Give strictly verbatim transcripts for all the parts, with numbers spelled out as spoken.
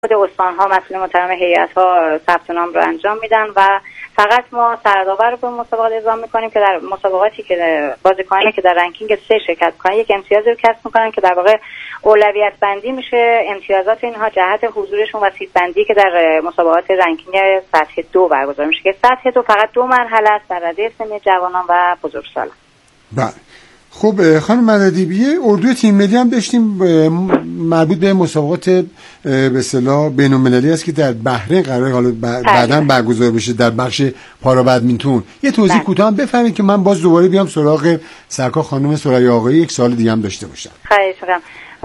خود استان‌ها مسئول محترم هیئت‌ها ثبت نام رو انجام میدن و فقط ما سردآور رو به مسابقات اعزام میکنیم که در مسابقاتی که بازیکنانی که در رنکینگ سه شرکت کنن یک امتیازی رو کسب میکنن که در واقع اولویت بندی میشه امتیازات اینها جهت حضورشون و سیت بندی که در مسابقات رنکینگ سطح دو برگزار میشه که سطح دو فقط دو مرحله است در رده سنی جوانان و بزرگسالان. بله. خب خانم مددی، بیه اردوی تیم ملی هم داشتیم مربوط به مسابقات به اصطلاح بین‌المللی است که در بحرین قراره حالا بعداً برگزار بشه در بخش پارا بدمینتون. یه توضیح کوتاه هم بفرمایید که من باز دوباره بیام سراغ سرکار خانم ثریا آقایی یک سال دیگه هم داشته باشم. خواهش می‌کنم.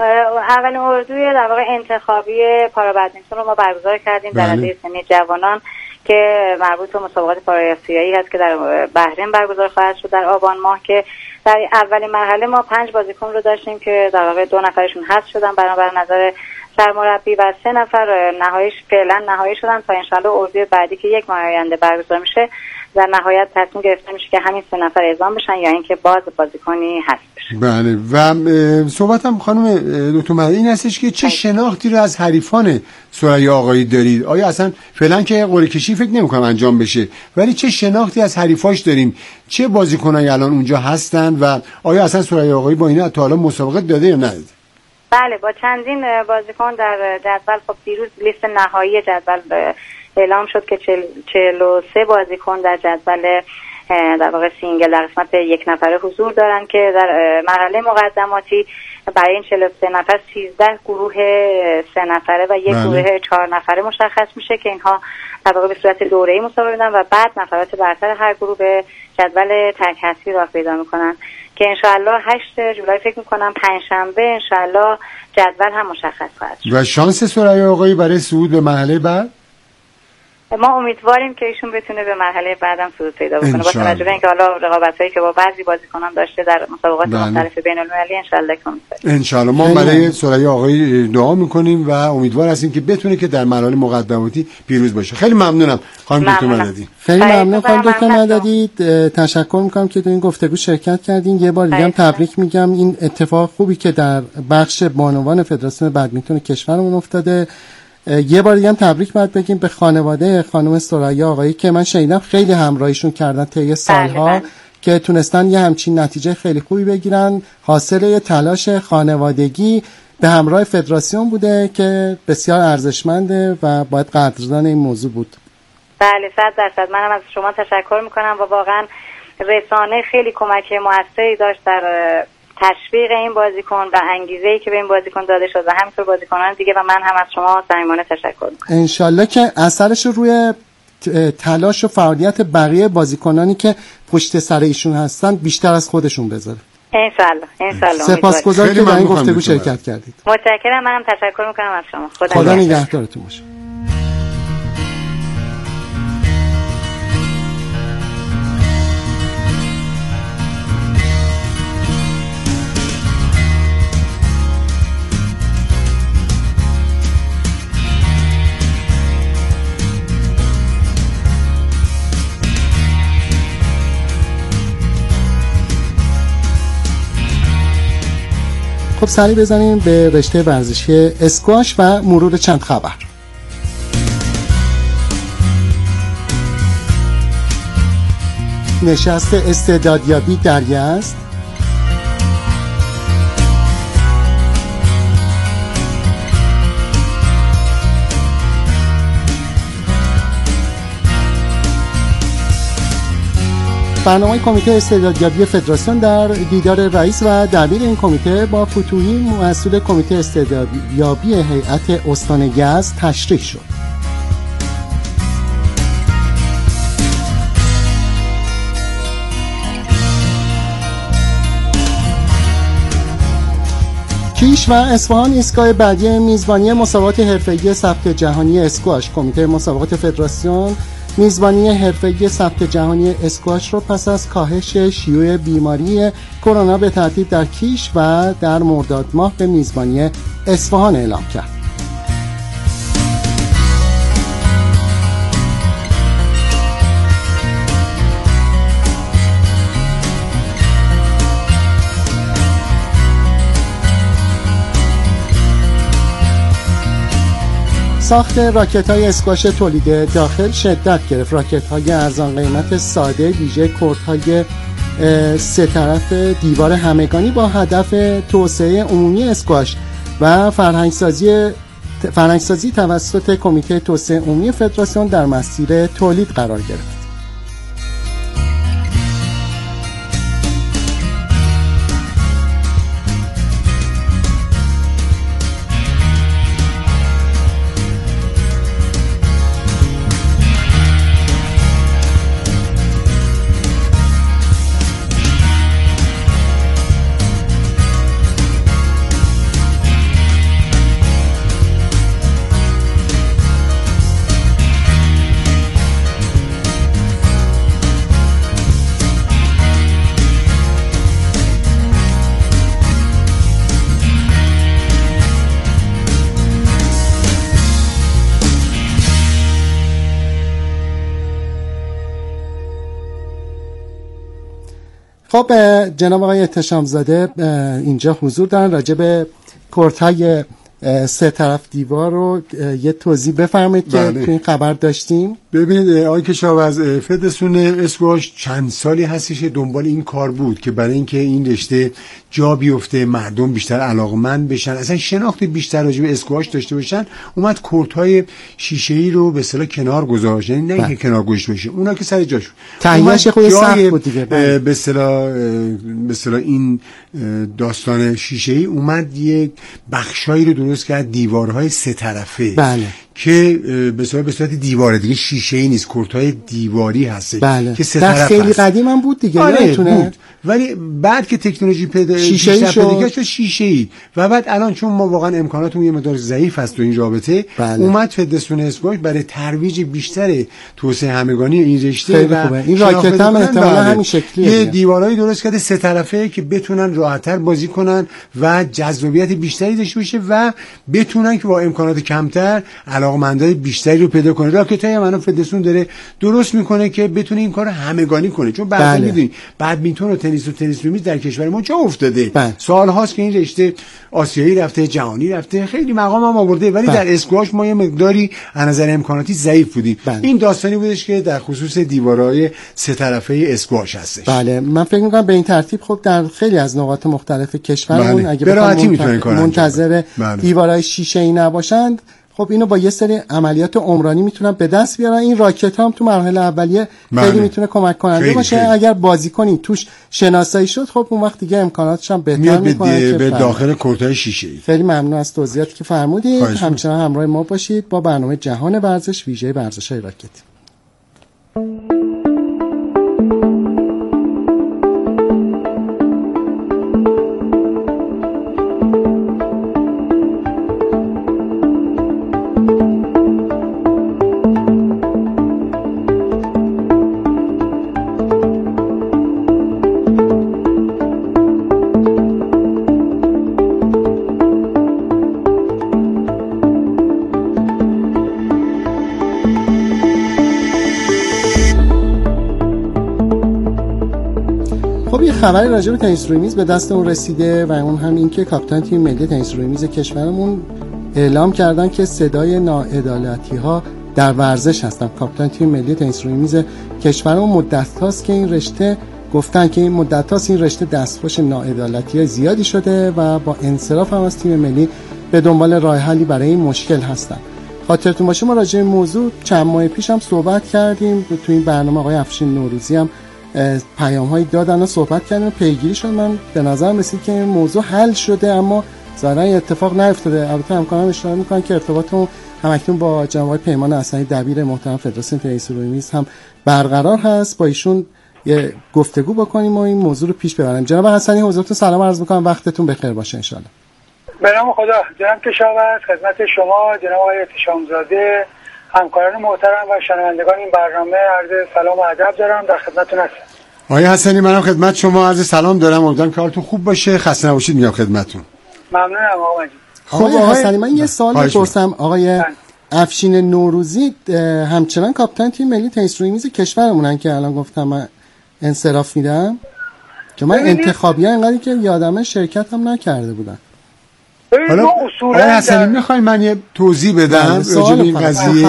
اولین اردوی در واقع انتخابی پارا بدمینتون رو ما برگزار کردیم در رده سنی جوانان که مربوط به مسابقات پارا آسیایی هست که در بحرین برگزار خواهد شد در آبان ماه که در اولین مرحله ما پنج بازیکن رو داشتیم که در واقع دو نفرشون حذف شدن بنابر نظر سرمربی و سه نفر نهاییش فعلا نهایی شدن تا انشالله اردوی بعدی که یک ماه آینده برگزار میشه در نهایت تصمیم گرفته میشه که همین سه نفر اعزام بشن یا اینکه باز بازیکنی حذف بشه. بله و صحبتم خانم دکتر مددی این هستش که چه شناختی رو از حریفان ثریا آقایی دارید؟ آیا اصلا فعلا که قرعه کشی فکر نمی‌کنم انجام بشه، ولی چه شناختی از حریفاش داریم؟ چه بازیکنایی الان اونجا هستن و آیا اصلا ثریا آقایی با اینا تا حالا مسابقه داده یا نداده؟ بله با چندین بازیکن در جدول خب دیروز لیست نهایی جدول اعلام شد که چهل و سه بازیکن در جدول در واقع سینگل در قسمت یک نفره حضور دارن که در مرحله مقدماتی برای این چهل و سه نفر سیزده گروه سه نفره و یک بله. گروه چهار نفره مشخص میشه که اینها در واقع به صورت دوره‌ای مسابقه میدن و بعد نفرات برتر هر گروه به جدول تک حذفی راه پیدا میکنن که انشاءالله هشت جولای فکر میکنم پنجشنبه انشاءالله جدول هم مشخص خواهد شد. و شانس ثریا آقایی برای صعود به مرحله بعد؟ ما امیدواریم که ایشون بتونه به مرحله بعدم صعود پیدا بکنه با توجه به اینکه حالا رقابتایی که با بعضی بازیکنان داشته در مسابقات مختلف بین‌المللی انشالله کنه. انشالله ما برای ثریا آقایی دعا میکنیم و امیدوار هستیم که بتونه که در مراحل مقدماتی پیروز باشه. خیلی ممنونم خانم دکتر مددی. خیلی ممنون خانم دکتر مددی، تشکر میکنم که تو این گفتگو شرکت کردین. یه بار دیگه هم تبریک میگم، این اتفاق خوبی که در بخش بانوان فدراسیون بدمینتون کشورمون افتاده. یه بار دیگه هم تبریک باید بگیم به خانواده خانم ثریا آقایی که من شنیدم خیلی همراهیشون کردن طی سالها بله بله. که تونستن یه همچین نتیجه خیلی خوبی بگیرن. حاصل یه تلاش خانوادگی به همراه فدراسیون بوده که بسیار ارزشمنده و باید قدردان این موضوع بود. بله صد درصد منم از شما تشکر میکنم و واقعا رسانه خیلی کمک موثری داشت در تشویق این بازیکن و انگیزه‌ای که به این بازیکن داده شد و همینطور بازیکنان دیگه و من هم از شما صمیمانه تشکر میکنم. انشالله که اثرش روی تلاش و فعالیت بقیه بازیکنانی که پشت سر ایشون هستن بیشتر از خودشون بذاره. انشالله انشالله. سپاسگزارم که در این گفتگو شرکت کردید. متشکرم، منم تشکر میکنم از شما. خدا, خدا نگهدارتون باشه. خب سری بزنیم به رشته ورزشی اسکواش و مرور چند خبر. نشست استعدادیابی در یزد، برنامه کمیته استعدادیابی فدراسیون در دیدار رئیس و دبیر این کمیته با فتوحی مسئول کمیته استعدادیابی هیئت استان یزد تشریح شد. کیش و اصفهان ایستگاه بعدی میزبانی مسابقات حرفه‌ای ثبت جهانی اسکواش. کمیته مسابقات فدراسیون میزبانی حرفه‌ای ثبت جهانی اسکواش رو پس از کاهش شیوع بیماری کرونا به ترتیب در کیش و در مرداد ماه به میزبانی اصفهان اعلام کرد. ساخت راکت‌های اسکواش تولید داخل شدت گرفت. راکت‌های ارزان قیمت ساده ویژه کورت‌های سه طرف دیوار همگانی با هدف توسعه عمومی اسکواش و فرهنگسازی فرهنگسازی توسط کمیته توسعه عمومی فدراسیون در مسیر تولید قرار گرفت. خب جناب آقای احتشامزاده اینجا حضور دارن، راجع به کورت‌های سه طرف دیوار رو یه توضیح بفرمایید که تو این خبر داشتیم. ببینید آقای کشاورز، فدراسیون اسکواش چند سالی هستش دنبال این کار بود که برای اینکه این رشته جا بیفته، مردم بیشتر علاقمند بشن، اصلا شناخت بیشتر راجع به اسکواش داشته باشن، اومد کورت‌های شیشه‌ای رو به اصطلاح کنار گذاشت. یعنی نه اینکه کنار گذاشته باشه، اونا که سر جاشون تهیه‌اش خود سخت بود دیگه. به اصطلاح به اصطلاح این داستان شیشه‌ای اومد یک بخشایی رو درست کرد، دیوارهای سه طرفه. بله. که به صورت به صورت دیواره دیگه، شیشه‌ای نیست، کورت‌های دیواری هست. بله. که سه طرف خیلی قدیم هم بود دیگه. آره بود. ولی بعد که تکنولوژی پیدا شیشه‌ای شد، شد شیشه‌ای، و بعد الان چون ما واقعا امکاناتمون یه مقدار ضعیف است تو این رابطه، بله. اومد فدراسیون اسکواش برای ترویج بیشتر توسعه همگانی این رشته و این راکت هم احتمالاً همین شکلیه، یه دیوارایی درست کرده سه طرفه که بتونن راحت‌تر بازی کنن و جذابیت بیشتری داشته باشه و بتونن که با امکانات کمتر علاقمندای بیشتری رو پیدا کنه. راکتای منو فدراسیون داره درست میکنه که بتونه این کارو همگانی کنه، چون بعضی بله. میدونید بدمینتون و تنیس و تنیس میز در کشور ما جا افتاده. بله. سال هاست که این رشته آسیایی رفته، جهانی رفته، خیلی مقام هم آورده، ولی بله. در اسکواش ما یه مقداری از نظر امکاناتی ضعیف بودیم. بله. این داستانی بودش که در خصوص دیوارهای سه طرفه اسکواش هستش. بله، من فکر می‌کنم به این ترتیب خب در خیلی از نقاط مختلف کشورمون بله. اگه بخوام منتظر بله. دیوارهای شیشه‌ای نباشند، خب اینو با یه سری عملیات عمرانی میتونن به دست بیارن. این راکت هم تو مرحله اولیه بله. خیلی میتونه کمک کننده خیلی باشه. خیلی. اگر بازیکنی توش شناسایی شد، خب اون وقت دیگه امکاناتش هم بهتر میکنه به داخل کورت‌های شیشه‌ای. خیلی ممنون از توضیحاتی که فرمودید. همچنان همراه ما باشید با برنامه جهان ورزش ویژه ورزش‌های راکت. خبری راجع به تنیس روی میز به دستمون رسیده و اون هم این که کاپیتان تیم ملی تنیس روی میز کشورمون اعلام کردن که صدای ناعدالتی‌ها در ورزش هستن. کاپیتان تیم ملی تنیس روی میز کشورمون مدت هاست که این رشته گفتن که این مدت هاست این رشته دستخوش ناعدالتی‌های زیادی شده و با انصراف هم از تیم ملی به دنبال راه حلی برای این مشکل هستن. خاطرتون باشه ما راجع به موضوع چند ماه پیش هم صحبت کردیم تو این برنامه. آقای افشین نوروزی هم پیام هایی دادن و صحبت کردن و پیگیری شد. من به نظرم رسید که این موضوع حل شده، اما ظاهرا اتفاق نیفتاده. البته همکارم اشاره میکنن که ارتباطمون همکنون با جناب آقای پیمان حسنی دبیر محترم فدراسیون تنیس روی میز هم برقرار هست، با ایشون یه گفتگو بکنیم و این موضوع رو پیش ببریم. جناب حسنی حضورتون سلام عرض میکنم، وقتتون بخیر باشه ان شاء الله. به نام خدا. جناب کشاورز، خدمت شما جناب آقای احتشامزاده، همکاران محترم و شنوندگان این برنامه عرض سلام و ادب دارم، در خدمتتون هستم. آقای حسنی منم خدمت شما عرض سلام دارم، امیدوارم که حالتون خوب باشه، خسته نباشید میام خدمتتون. ممنونم آقا مجید. خب آقای حسنی من یه سوال بپرسم. آقای افشین نوروزی همچنان کاپیتان تیم ملی تنیس روی میز کشورمونن که الان گفتم من انصراف میدم، که من انتخابی‌ها انقدری که یادمه شرکت هم نکرده بودن. حالا آقای حسنی میخوای من یه توضیح بدم راجع به این قضیه؟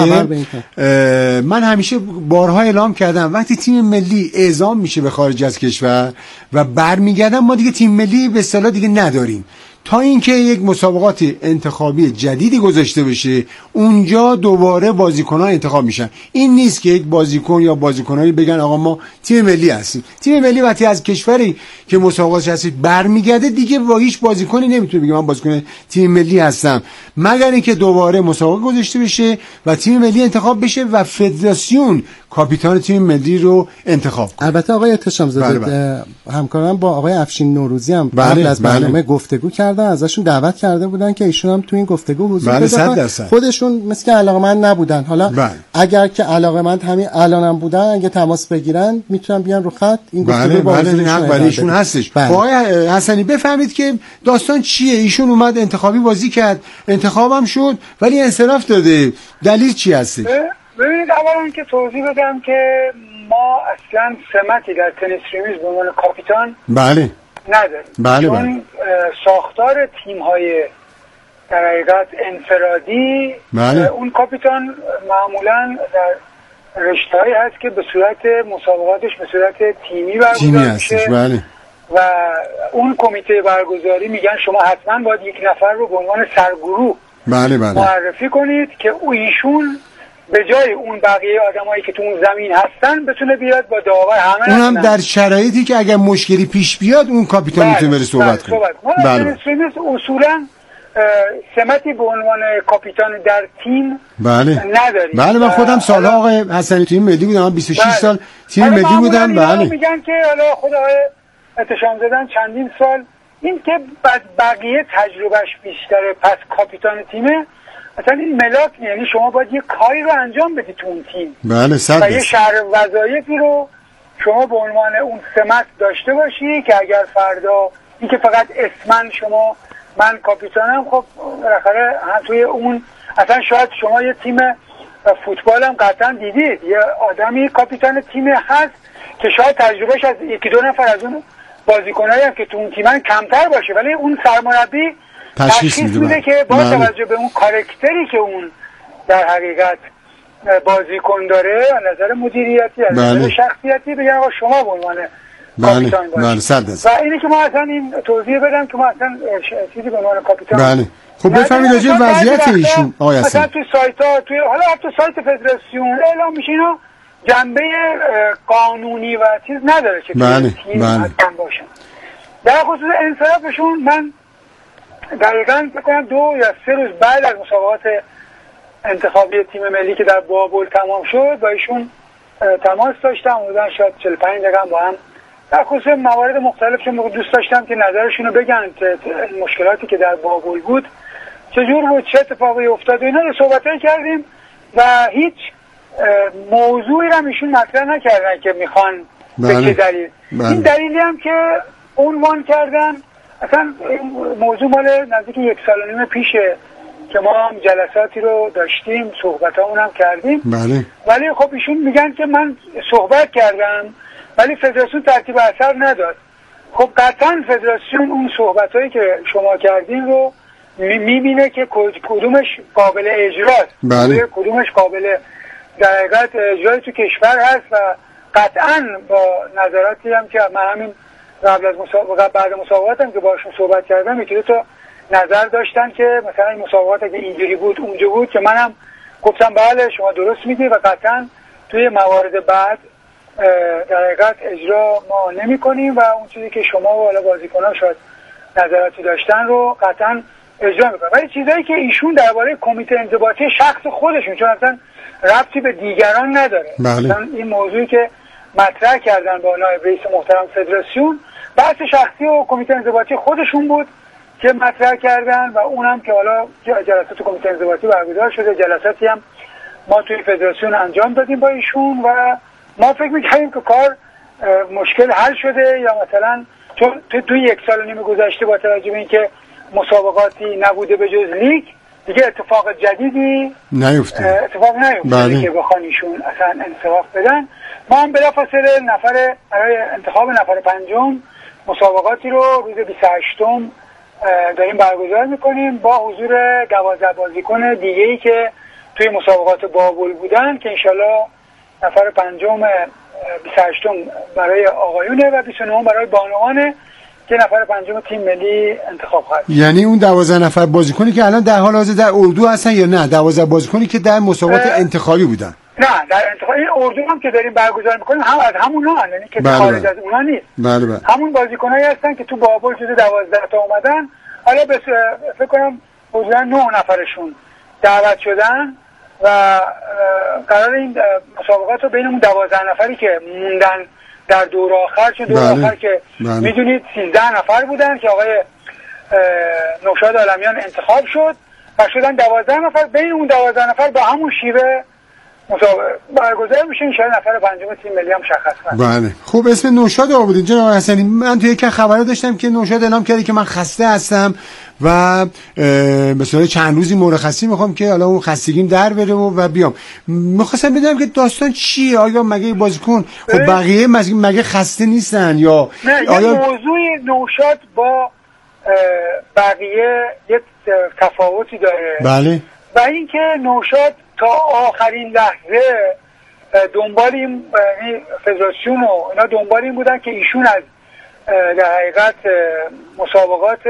من همیشه بارها اعلام کردم وقتی تیم ملی اعزام میشه به خارج از کشور و برمیگردن ما دیگه تیم ملی به اصطلاح دیگه نداریم تا اینکه یک مسابقات انتخابی جدیدی گذاشته بشه، اونجا دوباره بازیکن‌ها انتخاب میشن. این نیست که یک بازیکن یا بازیکنایی بگن آقا ما تیم ملی هستیم. تیم ملی وقتی از کشوری که مسابقاتش هست برمیگرده دیگه با هیچ بازیکنی نمیتونه بگه من بازیکن تیم ملی هستم، مگر اینکه دوباره مسابقه گذاشته بشه و تیم ملی انتخاب بشه و فدراسیون کاپیتان تیم ملی رو انتخاب. البته آقای احتشام زاده بله بله. همکاران با آقای افشین نوروزی هم بله قبل از برنامه بله. گفتگو کردن، ازشون دعوت کرده بودن که ایشون هم تو این گفتگو حضور بله بدن. خودشون مثل که علاقه‌مند نبودن. حالا بله. اگر که علاقه‌مند همین الانم هم بودن اگه تماس بگیرن میتونن بیان رو خط این گفتگو بله با بله حق برای ایشون هستش. بله. آقای حسنی بفهمید که داستان چیه. ایشون اومد انتخابی بازی کرد، انتخابم شد ولی انصراف داده. دلیل چی هست؟ ببینید اولا که توضیح بدم که ما اصلا سمتی در تنیس ریمیز به عنوان کاپیتان بله نداریم. بله چون بله. ساختار تیم‌های در حقیقت انفرادی بله. اون کاپیتان معمولا در رشته‌هایی هست که به صورت مسابقاتش به صورت تیمی برگزار میشه بله. و اون کمیته برگزاری میگن شما حتما باید یک نفر رو به عنوان سرگروه بله بله. معرفی کنید که او ایشون به جای اون بقیه آدمایی که تو اون زمین هستن بتونه بیاد با داور همه اونم در شرایطی که اگر مشکلی پیش بیاد اون کاپیتان بله. میتونه بره صحبت کنه. بله بله. اصولا سمتی به عنوان کاپیتان در تیم بله نداریم. بله من خودم سالها آقای حسنی تیم ملی بودم، من بیست و شش بله. سال تیم ملی بودم. بله میگن که حالا خود آقای احتشام زدن چندین سال این که بعد بقیه تجربهش بیشتره پس کاپیتان تیمه. مثلا این ملاک یعنی شما باید یه کاری رو انجام بدی تو اون تیم. بله صد و یه شهر وظایفی رو شما به عنوان اون سمت داشته باشی که اگر فردا این که فقط اسمن شما من کاپیتانم خب بالاخره هم توی اون اصلا شاید شما یه تیم فوتبال هم قطعا دیدید یه آدمی کاپیتان تیم هست که شاید تجربهش از یکی دو نفر از اون بازیکنایی هم که تو اون تیمن کمتر باشه ولی اون سرمربی تشخیص میده, میده که با توجه به اون کاراکتری که اون در حقیقت بازیکن داره از نظر مدیریتی از نظر شخصیتی بگن آقا شما به عنوان کاپیتان باشید. و اینه که ما اصلا این توضیح بدم که ما اصلا چیزی به عنوان کاپیتان بله خب بفهمید راجع به وضعیت ایشون آقای مثلا تو سایت ها توی حالا تو سایت فدراسیون اعلام میشه اینا جنبه قانونی و چیز نداره که بله تیم بله باشن. در خصوص انصرافشون من دقیقاً فکر کنم دو یا سه روز بعد از مسابقات انتخابی تیم ملی که در بابل تمام شد با ایشون تماس داشتم بودن شاید چهل و پنج دقیقه با هم در خصوص موارد مختلفشون دوست داشتم که نظرشون رو بگن که مشکلاتی که در بابل بود چجور بود چه اتفاقی افتاد اینا رو صحبتایی کردیم و هیچ موضوعی هم ایشون مطرح نکردن که میخوان به چه دلیل. این دلیلی هم که عنوان کردن اصلا موضوع مال نزدیک یک سال و نیم پیشه که ما هم جلساتی رو داشتیم صحبت همون هم کردیم بله. ولی خب ایشون میگن که من صحبت کردم ولی فدراسیون ترتیب اثر نداد. خب قطعا فدراسیون اون صحبت هایی که شما کردین رو میبینه که کدومش قابل اجراست بله. کدومش قابل در حقیقت اجرای تو کشور هست و قطعا با نظراتی هم که من همین قبل از مسابقات بعد مسابقات هم که باشون صحبت کردم یکی دو تا نظر داشتن که مثلا این مسابقات اگه اینجوری بود اونجا بود که منم گفتم بله شما درست میگی و قطعا توی موارد بعد در حقیقت اجرا ما نمی کنیم و اون چیزی که شما و حالا بازیکنان شاید نظراتی داشتن رو قطعا اجرا میکنن. ولی چیزایی که ایشون درباره کمیته انضباطی شخص خودشون چون اصلا ربطی به دیگران نداره بله. این موضوعی که مطرح کردن با نایب رئیس محترم فدراسیون بحث شخصی و کمیته انضباطی خودشون بود که مطرح کردن و اونم که حالا جلسات کمیته انضباطی برگزار شده جلساتی هم ما توی فدراسیون انجام دادیم با ایشون و ما فکر می‌کردیم که کار مشکل حل شده یا مثلا چون تو توی یک سال و نیم گذشته با توجه به اینکه مسابقاتی نبوده به جز لیگ دیگه اتفاق جدیدی نیفتاد اتفاق نیفتاد که بخوان ایشون اصلا انصراف بدن. ما هم بلافاصله نفر برای انتخاب نفر پنجم مسابقاتی رو روز بیست و هشتم داریم برگزار میکنیم با حضور دوازده بازیکن دیگه ای که توی مسابقات بابل بودن که انشالله نفر پنجم بیست و هشتم برای آقایونه و بیست و نهم برای بانوانه که نفر پنجم تیم ملی انتخاب خواهد. یعنی اون دوازده نفر بازیکنی که الان در حال حاضر در اردو هستن یا نه دوازده بازیکنی که در مسابقات انتخابی بودن؟ نه در انتخاب این اردو هم که داریم برگزار میکنیم هم از همونها هستن، یعنی که بله خارج از اونها نیست. بله بله. همون بازیکنایی هستن که تو بابل جزو دوازده تا اومدن. حالا بس فکر کنم حدودا نه نفرشون دعوت شدن و قرار این مسابقات رو بین اون دوازده نفری که موندن در دور آخر، چون دور بله. آخر که بله. میدونید سیزده نفر بودن که آقای نوشاد عالمیان انتخاب شد و شدن دوازده نفر. بین اون دوازده نفر با همون شیوه مسابقه برگزار میشه. ان شاءالله نفر پنجم تیم ملی هم مشخص کنه. بله. خوب اسم نوشاد آوردین جناب حسنی. من توی یک خبر داشتم که نوشاد اعلام کرده که من خسته هستم و مثلا چند روزی مرخصی میخوام که حالا اون خستگیم در بره و, و بیام. میخواستم بدونم که داستان چیه؟ آیا مگه بازیکن خب بقیه مگه خسته نیستن یا نه؟ آیا موضوع نوشاد با بقیه یک تفاوتی داره. بله. و اینکه نوشاد تا آخرین لحظه دنبال این فدراسیون و اینا دنبال این بودن که ایشون از در حقیقت مسابقات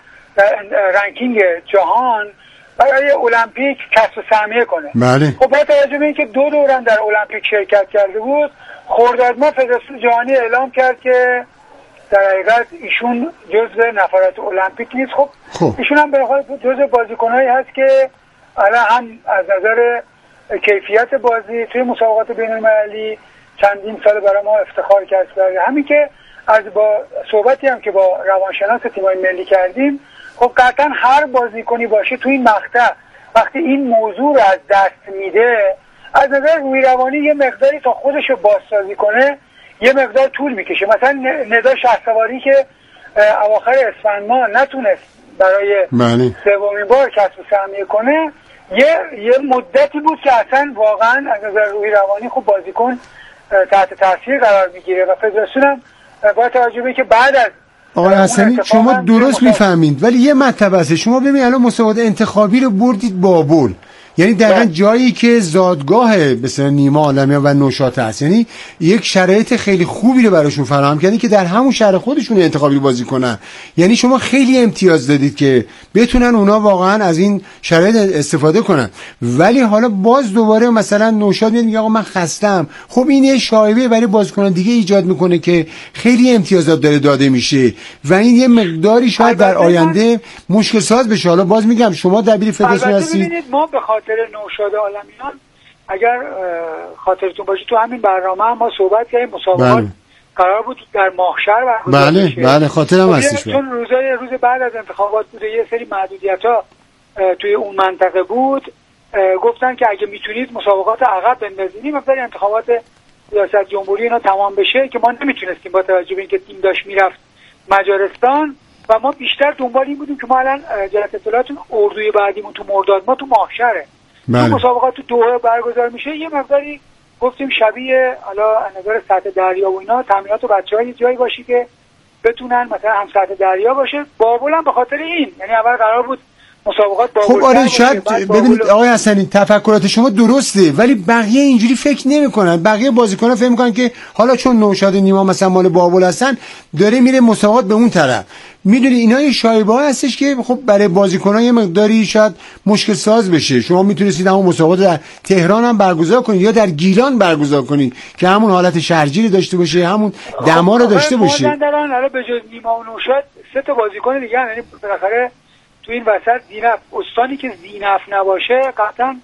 رنکینگ جهان برای المپیک کسب سهمیه کنه. بله. خب با توجه به اینکه دو دوران در المپیک شرکت کرده بود، خرداد ماه فدراسیون جهانی اعلام کرد که در حقیقت ایشون جزو نفرات المپیک نیست. خب, خب. ایشون هم به خاطر جزو بازیکنایی هست که الان هم از نظر کیفیت بازی توی مسابقات بین‌المللی چندین سال برای ما افتخار کسب کرده. همین که از با صحبتی هم که با روانشناس تیم‌های ملی کردیم، خب قطعا هر بازیکنی باشه توی این مقطع وقتی این موضوع رو از دست میده، از نظر روی روانی یه مقداری تا خودش رو بازسازی کنه یه مقدار طول میکشه. مثلا ندا شهسواری که اواخر اسفند ماه نتونست برای سومین بار کسب سهمیه کنه، یه یه مدتی بود که اصلا واقعا از نظر روی روانی خب بازیکن تحت تاثیر قرار میگیره و فدراسیون هم با توجه به که بعد از آقای حسنی شما درست میفهمید، ولی یه مطلب هست. شما ببینید الان مسابقات انتخابی رو بردید بابل، یعنی دقیقاً جایی که زادگاه مثلا نیما عالمیان و نوشاد هست، یعنی یک شرایط خیلی خوبی رو براشون فراهم کردین که در همون شهر خودشون انتخابی بازی کنن. یعنی شما خیلی امتیاز دادید که بتونن اونا واقعاً از این شرایط استفاده کنن. ولی حالا باز دوباره مثلا نوشاد میاد میگه آقا من خستم. خب این یه شایبه برای بازیکنان دیگه ایجاد میکنه که خیلی امتیازات داره داده میشه و این یه مقداری شاید در آینده مشکل ساز بشه. حالا باز میگم شما دبیر فدراسیون هستید. ما به خاطر نوشاد عالمیان اگر خاطرتون باشه تو همین برنامه هم ما صحبت کردیم، مسابقات بله. قرار بود در ماهشهر برگزار بله بشه. بله خاطرم هستش. چون روزای روز بعد از انتخابات بوده، یه سری محدودیت‌ها توی اون منطقه بود، گفتن که اگه میتونید مسابقات عقب بندازید مثلا انتخابات ریاست جمهوری اینا تمام بشه، که ما نمیتونستیم با توجه به اینکه تیم داشت میرفت مجارستان و ما بیشتر دنبال این بودیم که ما الان جهت اطلاعاتون اردوی بعدیمون تو مرداد ما تو ماهشهره. بله. تو مسابقات تو دوحه برگزار میشه، یه مقداری گفتیم شبیه حالا از نظر سطح دریا و اینا تامینات و بچه‌ها یه جایی باشی که بتونن مثلا هم سطح دریا باشه. بابل هم به خاطر این، یعنی اول قرار بود مسابقات بابل. خب آره شاید ببینید آقای حسنی تفکرات شما درسته، ولی بقیه اینجوری فکر نمی‌کنن. بقیه بازیکن‌ها فکر می‌کنن که حالا چون نوشاد نیما مثلا مال بابل هستن داره میره مسابقات به اون طرف. میدونی اینا یه شایبه هستش که خب برای بازیکن‌ها یه مقداری شاید مشکل ساز بشه. شما میتونستید همون مسابقات در تهران هم برگزار کنید یا در گیلان برگزار کنید که همون حالت شهرگیری داشته باشه، همون دما رو داشته باشه. مازندران حالا به جز نیما و نوشاد سه تا بازیکن دیگه هم، یعنی بالاخره تو این وسط زینف استانی که زینف نباشه قطعا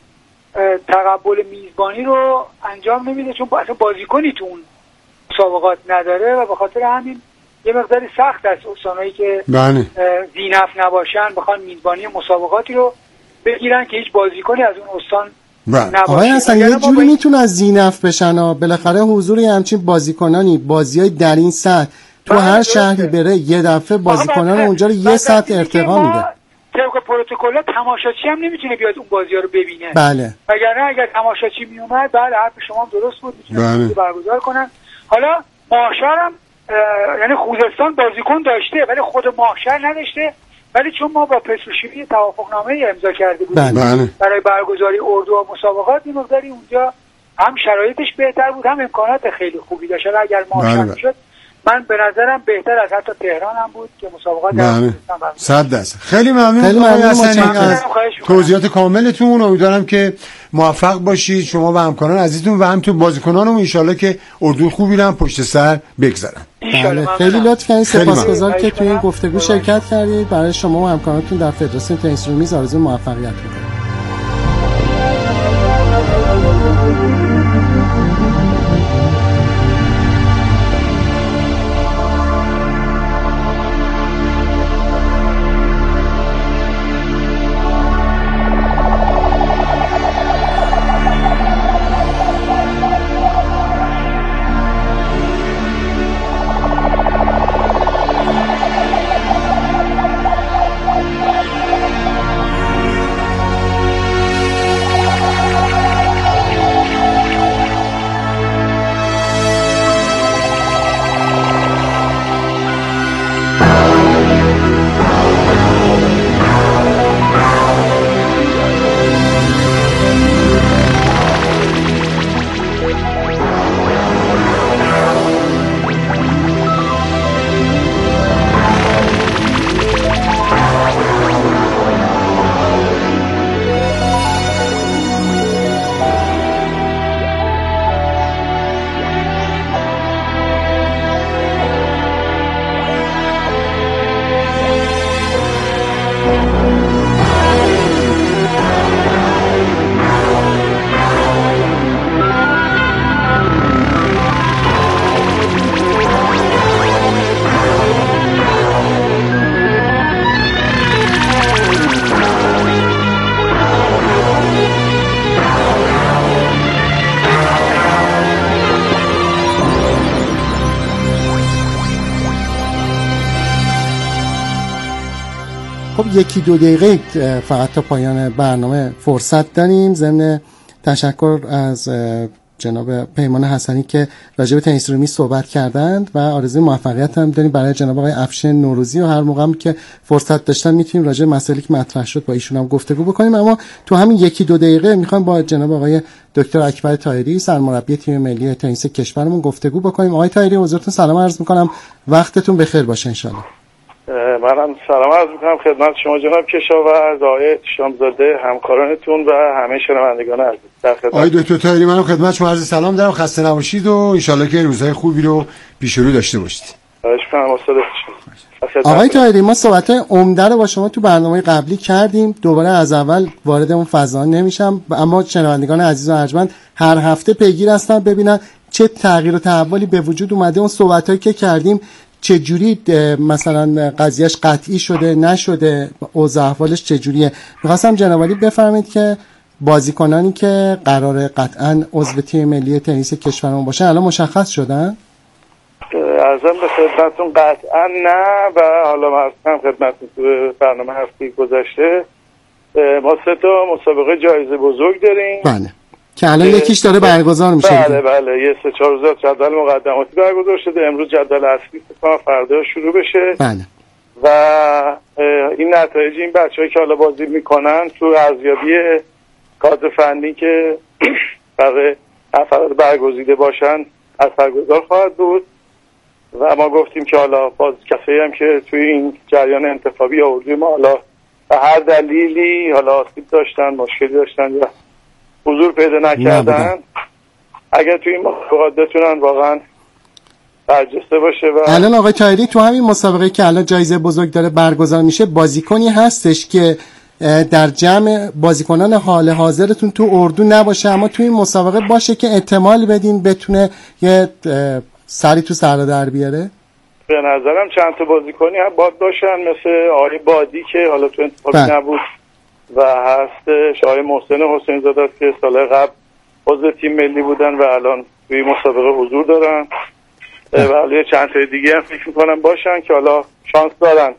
تقبل میزبانی رو انجام نمیده، چون اصلا بازیکنی تو اون مسابقات نداره و به خاطر همین یه مقداری سخت است استانایی که زینف نباشن بخوان میزبانی مسابقاتی رو بگیرن که هیچ بازیکنی از اون استان نباشه. آقای حسن یه جوری میتونه از زینف بشن ها، بالاخره حضور همچین بازیکنانی بازیای در این سطح تو هر شهری بره یه دفعه بازیکنان اونجا رو یه سطح ارتقا میده. طبق پروتکل تماشاچی هم نمیتونه بیاد اون بازی‌ها رو ببینه. بله. وگرنه اگر تماشاچی می اومد بله حرف شما درست بود، میتونن برگزار کنن. حالا ماهشهر هم یعنی خوزستان بازیکن داشته ولی خود ماهشهر نداشته ولی چون ما با پتروشیمی توافقنامه امضا کرده بودیم بله. برای برگزاری اردو و مسابقات، این مقداری اونجا هم شرایطش بهتر بود، هم امکانات خیلی خوبی داشت. اگر ما شد من به نظرم بهتر از حتی تهران هم بود که مسابقات بله. صد درصد. خیلی ممنون خیلی ممنون از توضیحات کاملتون. امیدوارم که موفق باشید شما و همکاران عزیزتون و همینطور بازیکنانم، ان شاءالله که اردو خوبی رو پشت سر بگذارن. بله. خیلی لطف کردید، سپاسگزار که توی این گفتگو شرکت کردید. برای شما و همکارانتون در فدراسیون تنیس رومی آرزوی موفقیت می‌کنم. یکی دو دقیقه فقط تا پایان برنامه فرصت داریم. ضمن تشکر از جناب پیمان حسنی که راجع به تنیس رومی صحبت کردند و آرزوی موفقیت هم داریم برای جناب آقای افشین نوروزی و هر موقع هم که فرصت داشتن میتونیم راجع به مسائلی که مطرح شد با ایشون هم گفتگو بکنیم. اما تو همین یکی دو دقیقه میخوام با جناب آقای دکتر اکبر طاهری سرمربی تیم ملی تنیس کشورمون گفتگو بکنیم. آقای طاهری حضورتون سلام عرض میکنم، وقتتون بخیر باشه ان شاء الله. منم سلام عرض میکنم خدمت شما جناب کشاورز، آقای شامزاده، همکارانتون و همه شنوندگان عزیز. در خدمت آقای دکتر طاهری منم خدمت شما عرض سلام دارم، خسته نباشید و ان شاء الله که روزهای خوبی رو پیش رو داشته باشید. خواهش می‌کنم استاد. آقای طاهری ما صحبت عمده رو با شما تو برنامه قبلی کردیم، دوباره از اول وارد اون فضا نمیشم، اما شنوندگان عزیز و ارجمند هر هفته پیگیر هستن ببینن چه تغییر و تحولی به وجود اومده. اون صحبتایی که کردیم چجوری مثلا قضیهش قطعی شده نشده، اوضاع احوالش چجوریه. می‌خواستم جناب عالی بفرمایید که بازیکنانی که قراره قطعاً عضو تیم ملی تنیس کشورمون باشن الان مشخص شدن؟ عرضم به خدمتتون قطعاً نه و حالا مثلا خدمتتون تو برنامه هفته گذشته ما سه تا مسابقه جایزه بزرگ داریم. بله. که الان یکیش داره برگزار میشه. بله بله یه سه چهار روز جدول مقدماتی برگزار شده، امروز جدول اصلی فکر فردا شروع بشه. بله. و این نتایج این بچه‌هایی که حالا بازی میکنن تو ارزیابی کادر فنی که برای افراد برگزیده باشن اثرگذار خواهد بود و ما گفتیم که حالا باز کسایی هم که توی این جریان انتخابی آوردیم ما حالا به هر دلیلی حالا آسیب داشتن، مشکلی داشتن یا حضور پیدا نکردن، اگر توی این مسابقات بتونن واقعا برجسته باشه. و الان آقای طاهری تو همین مسابقه که الان جایزه بزرگ داره برگزار میشه بازیکنی هستش که در جمع بازیکنان حال حاضرتون تو اردو نباشه اما توی این مسابقه باشه که احتمال بدین بتونه یه سری تو سر در بیاره؟ به نظرم چند تا بازیکنی هم باید باشن، مثل آقای بادی که حالا تو انتخابی نبود و هستش آقای محسن حسین زاده که سال قبل عضو تیم ملی بودن و الان توی مسابقه حضور دارن و حالا چند تا دیگه هم فکر میکنم باشن که حالا شانس دارن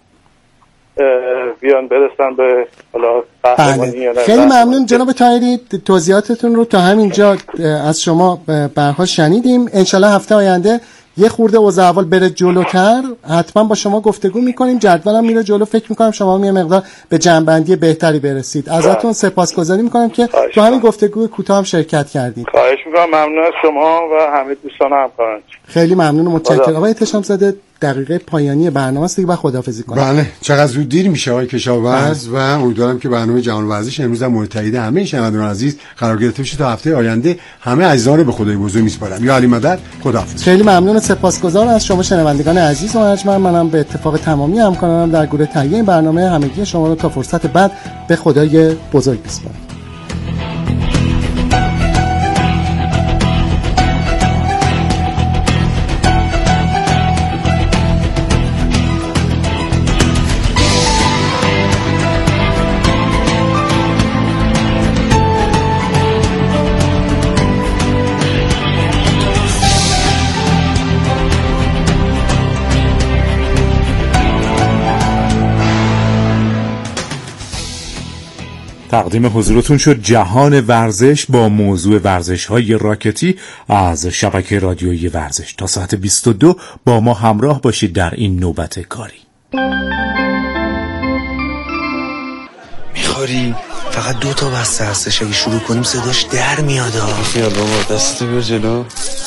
بیان برسن به حالا قهرمانی یا نه. خیلی ممنون جناب طاهری، توضیحاتتون رو تا همینجا از شما به هر حال شنیدیم. انشالله هفته آینده یه خورده اوضاع احوال بره جلوتر حتما با شما گفتگو میکنیم، جدولم میره جلو، فکر میکنم شما هم یه مقدار به جنبندی بهتری برسید. ازتون سپاسگزاری میکنم که تو همین گفتگو کوتاه هم شرکت کردید. خواهش میکنم، ممنون از شما و همه دوستان همکاران. خیلی ممنون و متشکرم. آقای احتشام زاده دقیقه پایانی برنامه است دیگه، بعد خداحافظی کنم. بله چقدر زود دیر میشه آقای کشاورز و امیدوارم که برنامه جهان ورزش امروز هم مورد تایید همه شنوندگان عزیز قرار گرفته بشه. تا هفته آینده همه عزیزان رو به خدای بزرگ میسپارم. یا علی مدد، خداحافظ. خیلی ممنون و سپاسگزارم از شما شنوندگان عزیز و ارجمند. منم به اتفاق تمامی همکارانم در گروه تهیه این برنامه همگی شما رو تا فرصت بعد به خدای بزرگ میسپارم. تقدیم حضورتون شد جهان ورزش با موضوع ورزش‌های راکتی از شبکه رادیویی ورزش. تا ساعت بیست و دو با ما همراه باشید در این نوبت کاری. میخوری؟ فقط دو تا بسته هستش، اگه شروع کنیم صداش در میاد. خیال بابا دستتو بیار جلو.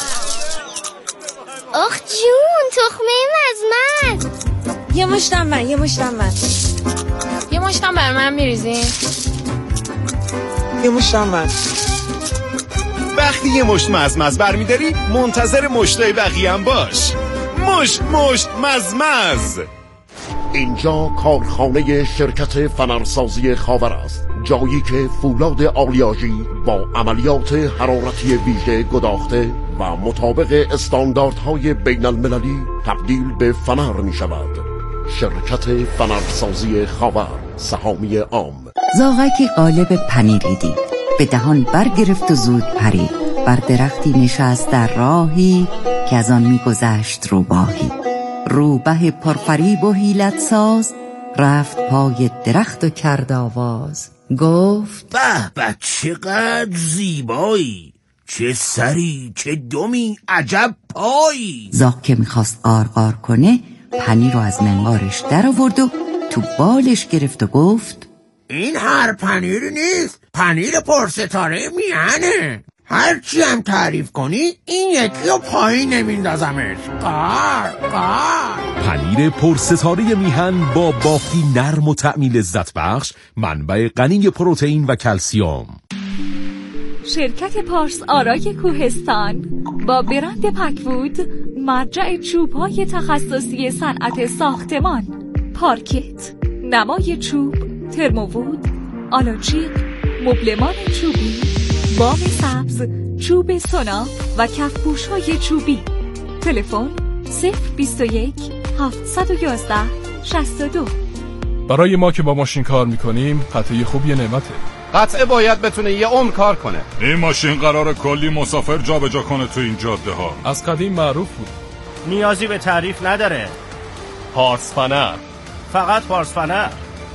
آخ جون تخمه مزمز. یه مشتم من یه مشتم من یه مشتم بر من میریزین. یه مشتم من. وقتی یه مشت مزمز برمیداری منتظر مشتای بقیه هم باش. مشت مشت مزمز. اینجا کارخانه شرکت فنرسازی خاور است، جایی که فولاد آلیاژی با عملیات حرارتی ویژه گداخته و مطابق استانداردهای بین المللی تبدیل به فنر می شود. شرکت فنرسازی خاور، سهامی عام. زاغکی قالب پنیری دید، به دهان برگرفت و زود پرید. بر درختی نشست در راهی که از آن میگذشت روباهی. روبه پرفریب و حیلت ساز رفت پای درخت و کرد آواز. گفت به به چقدر زیبایی، چه سری چه دمی عجب پایی. زاغ که میخواست آرغار کنه پنیر رو از منقارش در آورد و تو بالش گرفت و گفت این هر پنیری نیست، پنیر پرستاره میهنه. هرچی هم تعریف کنی این یکی رو پایین نمیندازمش. قار قار. پنیر پرستاره میهن با بافتی نرم و طعمی لذت بخش، منبع غنی پروتئین و کلسیم. شرکت پارس آرای کوهستان با برند پکوود، مرجع چوب‌های تخصصی صنعت ساختمان، پارکت، نمای چوب، ترموود، آلاچیق، مبلمان چوبی، بام سبز، چوب سونا و کفپوش‌های چوبی. تلفن صفر بیست و یک هفتصد و یازده شصت و دو. برای ما که با ماشین کار میکنیم قطعه خوب یه نعمته. قطعه باید بتونه یه عمر کار کنه. این ماشین قراره کلی مسافر جابجا کنه تو این جاده ها. از قدیم معروف بود. نیازی به تعریف نداره. پارس فنر، فقط پارس فنر.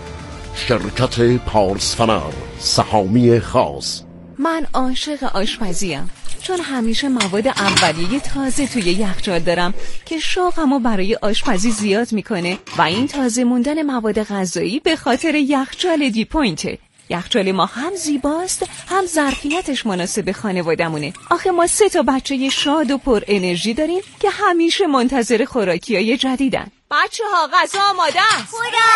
شرکت پارس فنر، سهامی خاص. من عاشق آشپزیم، چون همیشه مواد اولیه تازه توی یخچال دارم که شوقمو برای آشپزی زیاد میکنه و این تازه موندن مواد غذایی به خاطر یخچال دی پوینته. یخچال ما هم زیباست هم ظرفیتش مناسب خانوادمونه. آخه ما سه تا بچه شاد و پر انرژی داریم که همیشه منتظر خوراکیای جدیدن. بچه ها غذا آماده است.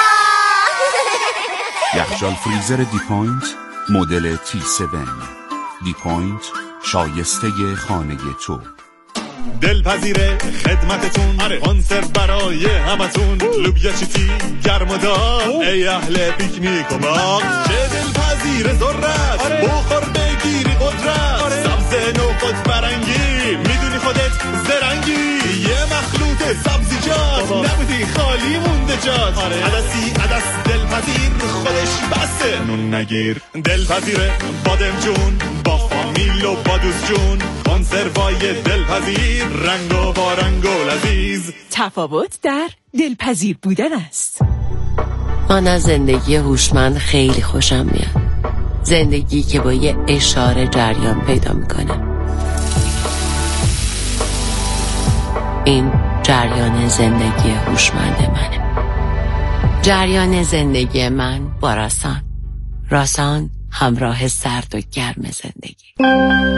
یخچال فریزر دی پوینت مدل تی هفت. دی پوینت، شایسته خانه تو. دلپذیره خدمتتون، کنسرو برای همتون، لوبیا چیتی گرم و دار، ای اهل پیکنیک و باغ. چه دلپذیره ذرت، بخور بگیری قدرت، سبز نوخود برنگی، میدونی خودت زرنگی، یه مخلوط سبزیجات، نبودی خالی مونده جات. عدسی عدس دلپذیر خودش بسته نون نگیر. دلپذیره بادم جون با فامیل و با دوست جون، کنسروای دلپذیر رنگ و با رنگ و لذیذ. تفاوت در دلپذیر بودن است. من از زندگی هوشمند خیلی خوشم میاد. زندگی که با یه اشاره جریان پیدا میکنه. این جریان زندگی هوشمند منه. جریان زندگی من با راسان. راسان همراه سرد و گرم زندگی.